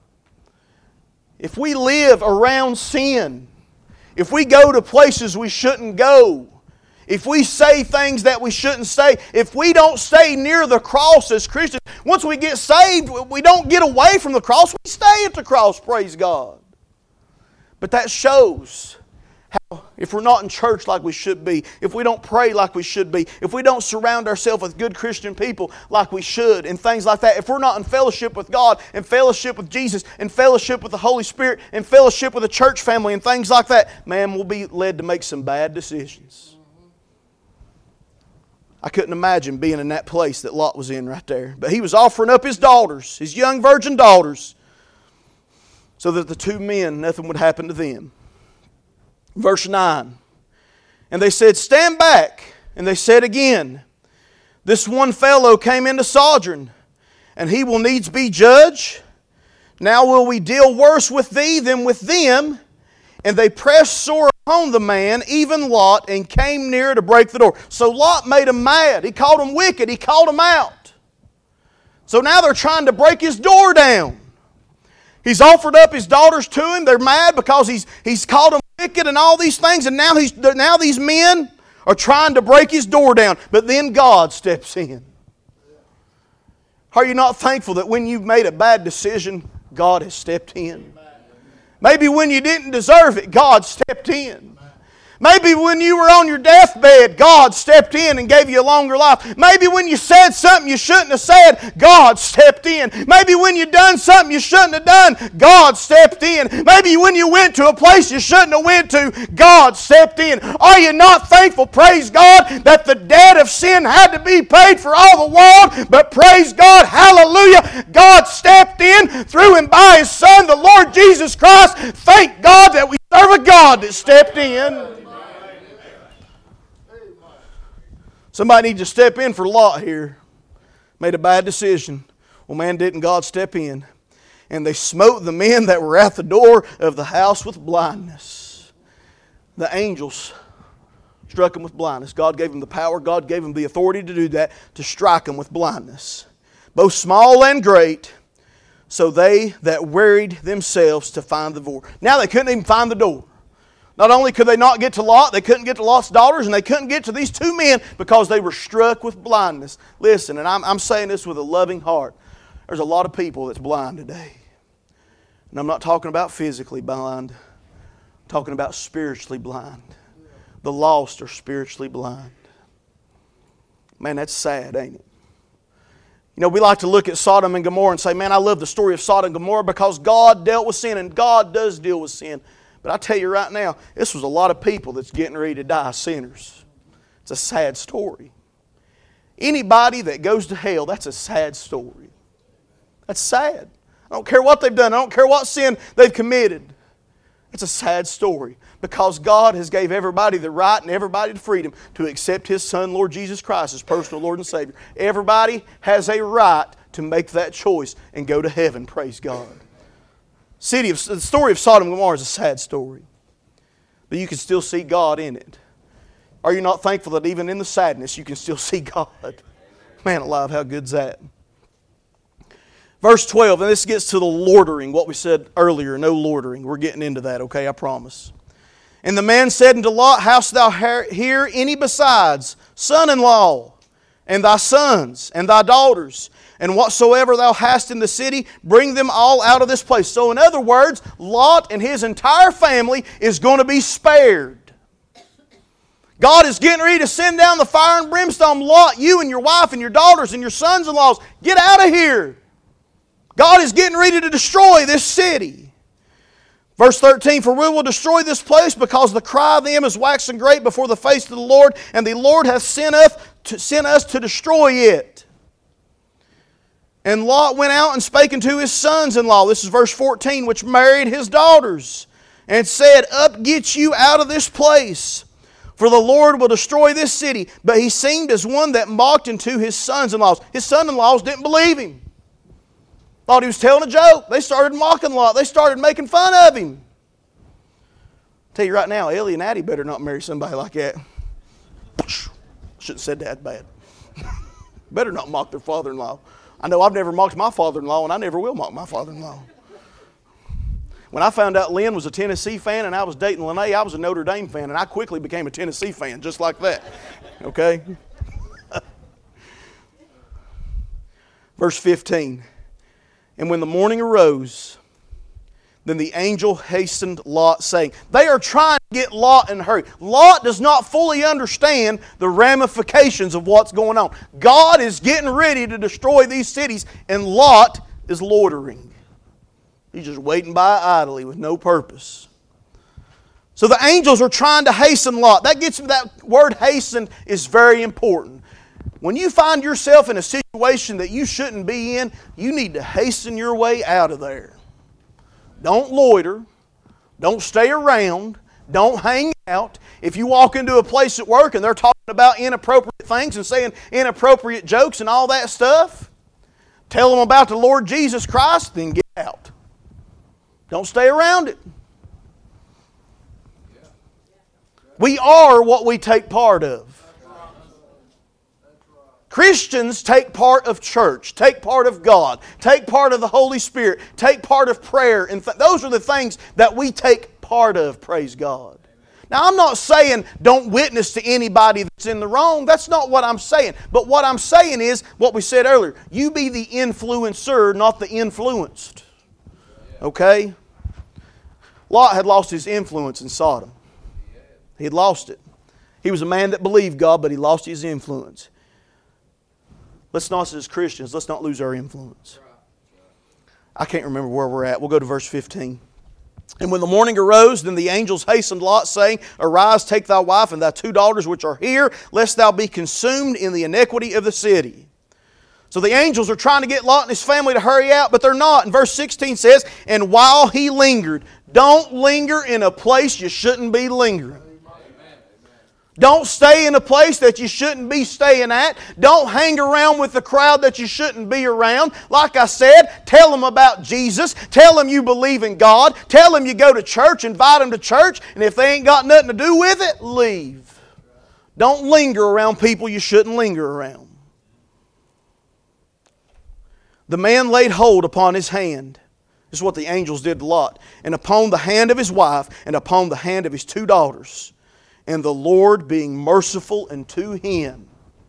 If we live around sin, if we go to places we shouldn't go, if we say things that we shouldn't say, if we don't stay near the cross as Christians, once we get saved, we don't get away from the cross, we stay at the cross, praise God. But that shows how, if we're not in church like we should be, if we don't pray like we should be, if we don't surround ourselves with good Christian people like we should, and things like that, if we're not in fellowship with God, and fellowship with Jesus, and fellowship with the Holy Spirit, and fellowship with the church family, and things like that, man, we'll be led to make some bad decisions. I couldn't imagine being in that place that Lot was in right there. But he was offering up his daughters, his young virgin daughters, so that the two men, nothing would happen to them. Verse nine. And they said, stand back. And they said again, this one fellow came into sojourn, and he will needs be judge. Now will we deal worse with thee than with them? And they pressed sore upon the man, even Lot, and came near to break the door. So Lot made him mad. He called him wicked. He called him out. So now they're trying to break his door down. He's offered up his daughters to him. They're mad because he's, he's called them wicked and all these things. And now, he's, now these men are trying to break his door down. But then God steps in. Are you not thankful that when you've made a bad decision, God has stepped in? Maybe when you didn't deserve it, God stepped in. Maybe when you were on your deathbed, God stepped in and gave you a longer life. Maybe when you said something you shouldn't have said, God stepped in. Maybe when you done something you shouldn't have done, God stepped in. Maybe when you went to a place you shouldn't have went to, God stepped in. Are you not thankful, praise God, that the debt of sin had to be paid for all the world? But praise God, hallelujah, God stepped in through and by His Son, the Lord Jesus Christ. Thank God that we serve a God that stepped in. Somebody needs to step in for Lot here. Made a bad decision. Well, man, didn't God step in? And they smote the men that were at the door of the house with blindness. The angels struck them with blindness. God gave them the power. God gave them the authority to do that, to strike them with blindness. Both small and great. So they that wearied themselves to find the door. Now they couldn't even find the door. Not only could they not get to Lot, they couldn't get to Lot's daughters, and they couldn't get to these two men because they were struck with blindness. Listen, and I'm, I'm saying this with a loving heart. There's a lot of people that's blind today. And I'm not talking about physically blind. I'm talking about spiritually blind. The lost are spiritually blind. Man, that's sad, ain't it? You know, we like to look at Sodom and Gomorrah and say, man, I love the story of Sodom and Gomorrah because God dealt with sin, and God does deal with sin. But I tell you right now, this was a lot of people that's getting ready to die sinners. It's a sad story. Anybody that goes to hell, that's a sad story. That's sad. I don't care what they've done. I don't care what sin they've committed. It's a sad story because God has gave everybody the right and everybody the freedom to accept His Son, Lord Jesus Christ, as personal Lord and Savior. Everybody has a right to make that choice and go to heaven. Praise God. City of, the story of Sodom and Gomorrah is a sad story, but you can still see God in it. Are you not thankful that even in the sadness you can still see God? Man alive, how good's that? Verse twelve, and this gets to the lording, what we said earlier, no lording. We're getting into that, okay, I promise. And the man said unto Lot, Hast thou here any besides son-in-law, and thy sons, and thy daughters, and whatsoever thou hast in the city, bring them all out of this place. So in other words, Lot and his entire family is going to be spared. God is getting ready to send down the fire and brimstone. Lot, you and your wife and your daughters and your sons-in-laws, get out of here. God is getting ready to destroy this city. Verse thirteen, For we will destroy this place because the cry of them is waxing great before the face of the Lord, and the Lord hath sent us to, sent us to destroy it. And Lot went out and spake unto his sons-in-law, this is verse fourteen, which married his daughters, and said, Up, get you out of this place, for the Lord will destroy this city. But he seemed as one that mocked unto his sons-in-laws. His sons-in-laws didn't believe him. Thought he was telling a joke. They started mocking Lot. They started making fun of him. I'll tell you right now, Ellie and Addie better not marry somebody like that. Shouldn't have said that bad. Better not mock their father-in-law. I know I've never mocked my father-in-law, and I never will mock my father-in-law. When I found out Lynn was a Tennessee fan and I was dating Lene, I was a Notre Dame fan, and I quickly became a Tennessee fan, just like that. Okay? Verse fifteen. And when the morning arose, then the angel hastened Lot, saying, they are trying to get Lot in a hurry. Lot does not fully understand the ramifications of what's going on. God is getting ready to destroy these cities, and Lot is loitering. He's just waiting by idly with no purpose. So the angels are trying to hasten Lot. That gets that word hasten is very important. When you find yourself in a situation that you shouldn't be in, you need to hasten your way out of there. Don't loiter. Don't stay around. Don't hang out. If you walk into a place at work and they're talking about inappropriate things and saying inappropriate jokes and all that stuff, tell them about the Lord Jesus Christ, then get out. Don't stay around it. We are what we take part of. Christians take part of church, take part of God, take part of the Holy Spirit, take part of prayer. And th- those are the things that we take part of, praise God. Now, I'm not saying don't witness to anybody that's in the wrong. That's not what I'm saying. But what I'm saying is what we said earlier. You be the influencer, not the influenced. Okay? Lot had lost his influence in Sodom. He had lost it. He was a man that believed God, but he lost his influence. Let's not, as Christians, let's not lose our influence. I can't remember where we're at. We'll go to verse fifteen. And when the morning arose, then the angels hastened Lot, saying, Arise, take thy wife and thy two daughters which are here, lest thou be consumed in the iniquity of the city. So the angels are trying to get Lot and his family to hurry out, but they're not. And verse sixteen says, And while he lingered, don't linger in a place you shouldn't be lingering. Don't stay in a place that you shouldn't be staying at. Don't hang around with the crowd that you shouldn't be around. Like I said, tell them about Jesus. Tell them you believe in God. Tell them you go to church. Invite them to church. And if they ain't got nothing to do with it, leave. Don't linger around people you shouldn't linger around. The man laid hold upon his hand. This is what the angels did to Lot. And upon the hand of his wife and upon the hand of his two daughters. And the Lord being merciful unto him.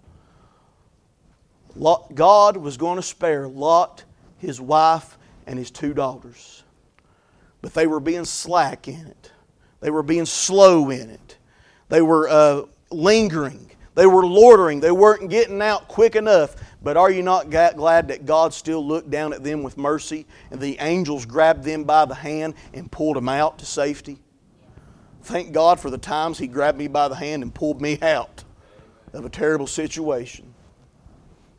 Lot, God was going to spare Lot, his wife, and his two daughters. But they were being slack in it. They were being slow in it. They were uh, lingering. They were loitering. They weren't getting out quick enough. But are you not glad that God still looked down at them with mercy and the angels grabbed them by the hand and pulled them out to safety? Thank God for the times He grabbed me by the hand and pulled me out of a terrible situation.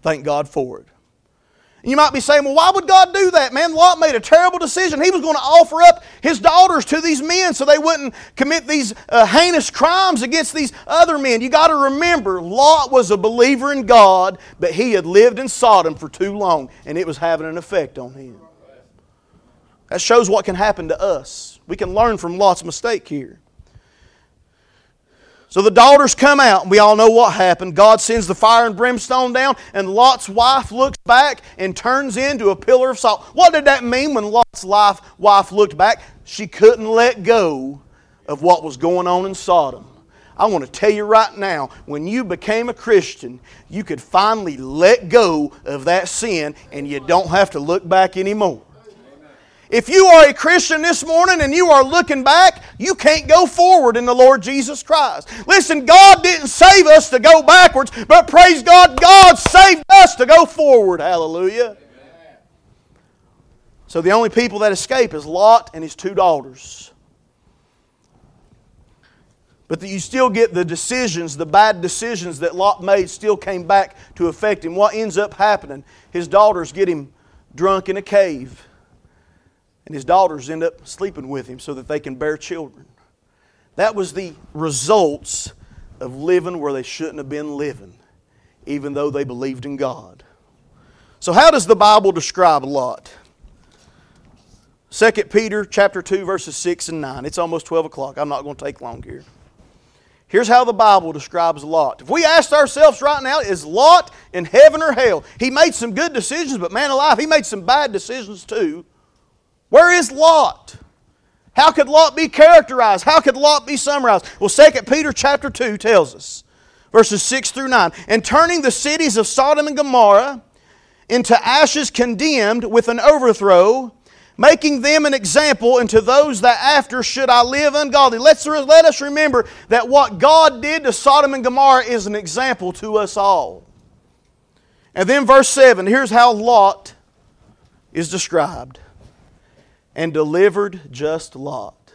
Thank God for it. And you might be saying, well, why would God do that, man? Lot made a terrible decision. He was going to offer up his daughters to these men so they wouldn't commit these uh, heinous crimes against these other men. You got to remember, Lot was a believer in God, but he had lived in Sodom for too long, and it was having an effect on him. That shows what can happen to us. We can learn from Lot's mistake here. So the daughters come out, and we all know what happened. God sends the fire and brimstone down, and Lot's wife looks back and turns into a pillar of salt. What did that mean when Lot's wife, wife looked back? She couldn't let go of what was going on in Sodom. I want to tell you right now, when you became a Christian, you could finally let go of that sin, and you don't have to look back anymore. If you are a Christian this morning and you are looking back, you can't go forward in the Lord Jesus Christ. Listen, God didn't save us to go backwards, but praise God, God saved us to go forward. Hallelujah. Amen. So the only people that escape is Lot and his two daughters. But you still get the decisions, the bad decisions that Lot made still came back to affect him. What ends up happening? His daughters get him drunk in a cave. And his daughters end up sleeping with him so that they can bear children. That was the results of living where they shouldn't have been living, even though they believed in God. So how does the Bible describe Lot? Second Peter chapter two, verses six and nine. It's almost twelve o'clock. I'm not going to take long here. Here's how the Bible describes Lot. If we asked ourselves right now, is Lot in heaven or hell? He made some good decisions, but man alive, he made some bad decisions too. Where is Lot? How could Lot be characterized? How could Lot be summarized? Well, Second Peter chapter two tells us, verses six through nine, and turning the cities of Sodom and Gomorrah into ashes condemned with an overthrow, making them an example unto those that after should I live ungodly. Let's, let us remember that what God did to Sodom and Gomorrah is an example to us all. And then verse seven, here's how Lot is described. And delivered just Lot,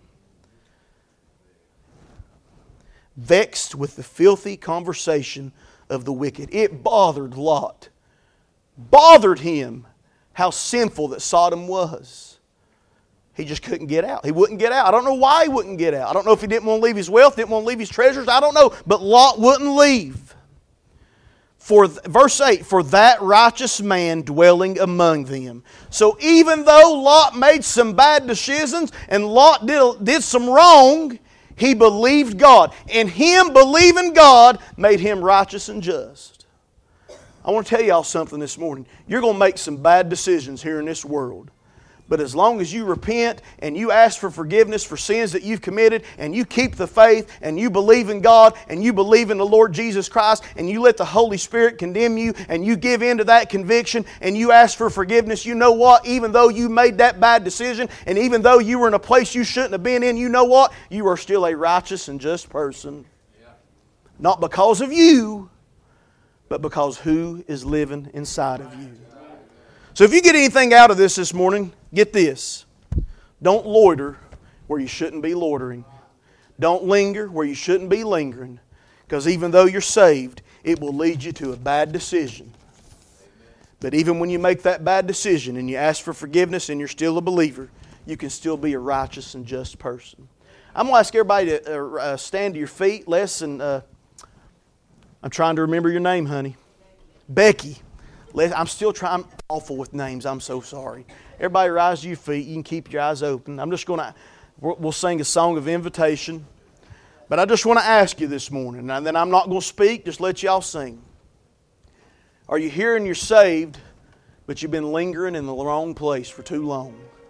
vexed with the filthy conversation of the wicked. It bothered Lot. Bothered him how sinful that Sodom was. He just couldn't get out. He wouldn't get out. I don't know why he wouldn't get out. I don't know if he didn't want to leave his wealth, didn't want to leave his treasures. I don't know. But Lot wouldn't leave. For verse eight, for that righteous man dwelling among them. So even though Lot made some bad decisions and Lot did, did some wrong, he believed God. And him believing God made him righteous and just. I want to tell y'all something this morning. You're going to make some bad decisions here in this world. But as long as you repent and you ask for forgiveness for sins that you've committed and you keep the faith and you believe in God and you believe in the Lord Jesus Christ and you let the Holy Spirit condemn you and you give in to that conviction and you ask for forgiveness, you know what? Even though you made that bad decision and even though you were in a place you shouldn't have been in, you know what? You are still a righteous and just person. Yeah. Not because of you, but because who is living inside of you. So if you get anything out of this this morning, get this. Don't loiter where you shouldn't be loitering. Don't linger where you shouldn't be lingering. Because even though you're saved, it will lead you to a bad decision. But even when you make that bad decision and you ask for forgiveness and you're still a believer, you can still be a righteous and just person. I'm going to ask everybody to uh, stand to your feet. Les and uh, I'm trying to remember your name, honey. Becky. I'm still trying. I'm awful with names. I'm so sorry. Everybody rise to your feet. You can keep your eyes open. I'm just going to, we'll sing a song of invitation. But I just want to ask you this morning, and then I'm not going to speak, just let y'all sing. Are you here and you're saved, but you've been lingering in the wrong place for too long?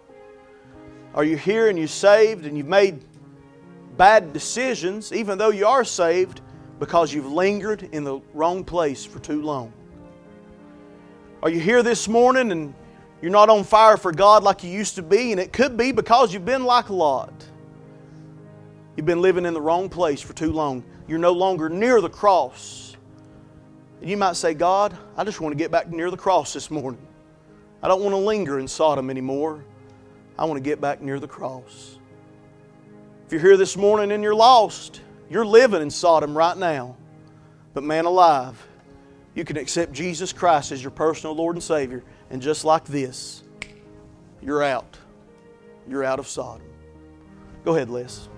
Are you here and you're saved and you've made bad decisions, even though you are saved, because you've lingered in the wrong place for too long? Are you here this morning and you're not on fire for God like you used to be? And it could be because you've been like Lot. You've been living in the wrong place for too long. You're no longer near the cross. And you might say, God, I just want to get back near the cross this morning. I don't want to linger in Sodom anymore. I want to get back near the cross. If you're here this morning and you're lost, you're living in Sodom right now. But man alive, You can accept Jesus Christ as your personal Lord and Savior. And just like this, you're out. You're out of Sodom. Go ahead, Les.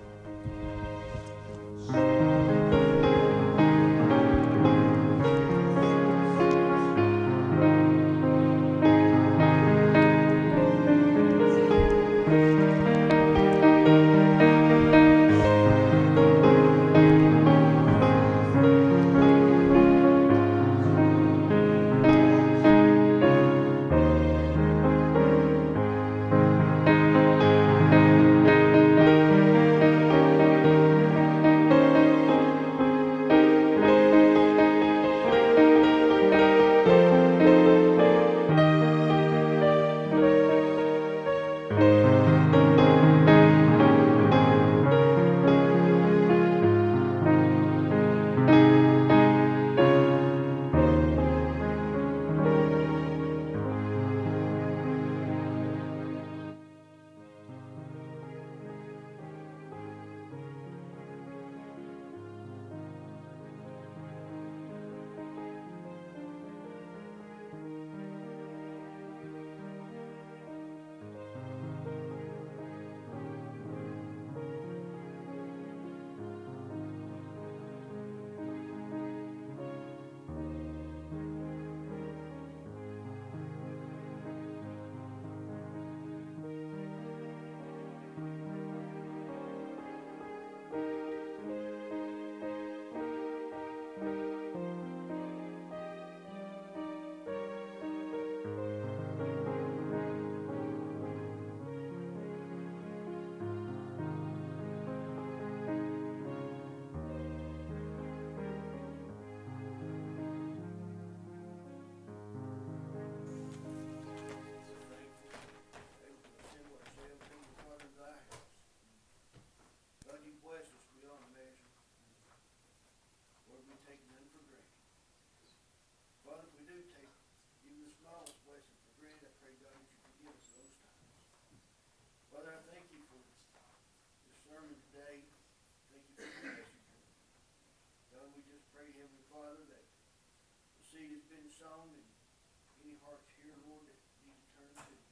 Sown and any hearts here, Lord, that need to turn to you.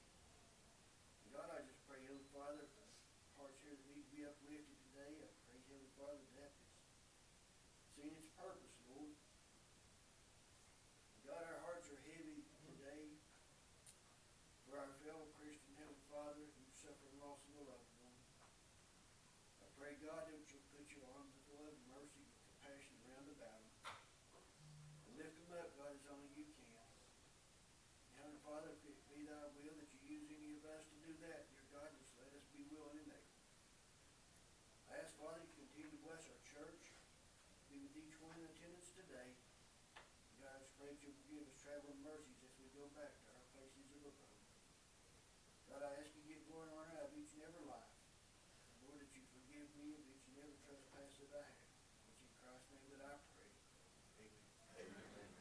God, I just pray, Heavenly Father, for hearts here that need to be uplifted today. I pray, Heavenly Father, that it's seen its purpose, Lord. God, our hearts are heavy today for our fellow Christian, Heavenly Father, who suffer loss in the loved one. I pray, God, that you'll put your arms of love and mercy and compassion around about them. Lift them up, God, as only you can. Heavenly Father, if it be thy will that you use any of us to do that, dear God, just let us be willing and able. I ask, Father, you continue to bless our church, be with each one in attendance today. God, I just pray that you'll give us traveling mercy